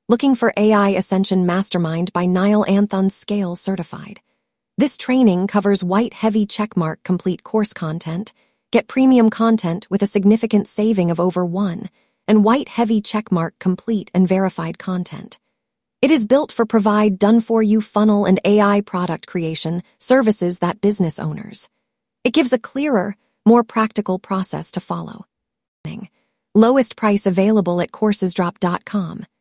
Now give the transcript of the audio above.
Looking for AI Ascension Mastermind by Niall Anthon Scale Certified. This training covers white heavy checkmark complete course content, get premium content with a significant saving of over 1, and white heavy checkmark complete and verified content. It is built for provide done-for-you funnel and AI product creation services that business owners. It gives a clearer, more practical process to follow. Lowest price available at coursesdrop.com.